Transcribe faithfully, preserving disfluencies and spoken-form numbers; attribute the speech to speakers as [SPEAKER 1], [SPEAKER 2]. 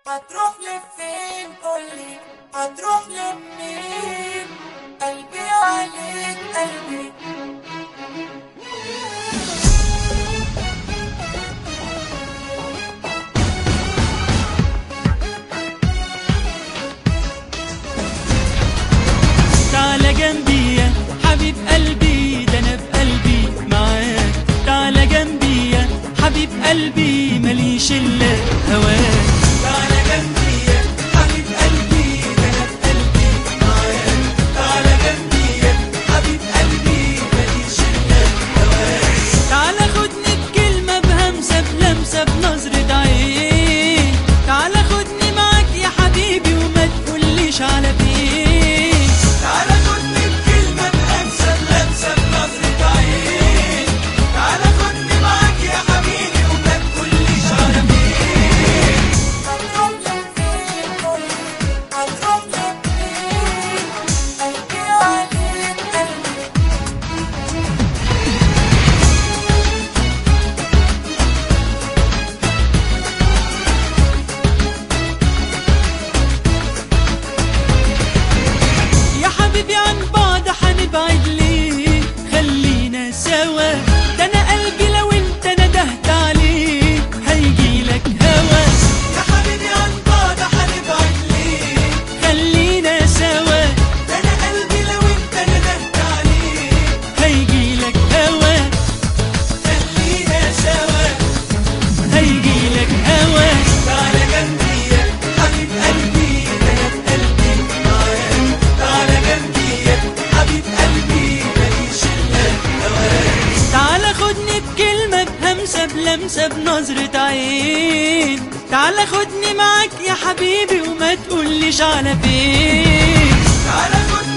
[SPEAKER 1] هتروح لفين قولي، هتروح لمين؟ قلبي عليك قلبي.
[SPEAKER 2] تعالى جنبي يا حبيب قلبي، ده انا بقلبي معاك. تعالى جنبي يا حبيب قلبي، ماليش الا هواك. تعالى جنبي يا حبيب قلبي، ده انا بقلبي معاك. تعالى جنبي يا حبيب قلبي، ماليش الا هواك. تعالى خدني بكلمة بهمسة بلمسة بنظرة عين. تعالى خدني معاك يا حبيبي وما تقوليش على فين. تعالى خدني بكلمة بهمسة بلمسة بنظرة عين. تعالى خدني معاك يا حبيبي وما تقوليش على فين.
[SPEAKER 1] هتروح لفين قولي، هتروح لمين؟ قلبي عليك قلبي.
[SPEAKER 2] يا حبيبي عن بعض حنبعد ليه؟ خلينا سوا، ده انا قلبي لو انت ندهت عليه هيجيلك هوا. يا حبيبي عن بعض حنبعد ليه؟ خلينا سوا، ده انا قلبي لو انت ندهت عليه هيجيلك هوا. خلينا سوا، هيجيلك هوا. تعالى جنبي يا حبيب قلبي، ده انا بقلبي معاك. تعالى جنبي يا حبيب قلبي، ماليش الا هواك. تعالى خدني بكلمة بهمسة بلمسة بنظرة عين. تعالى خدني معاك يا حبيبي وما تقوليش على فين. تعالى خدني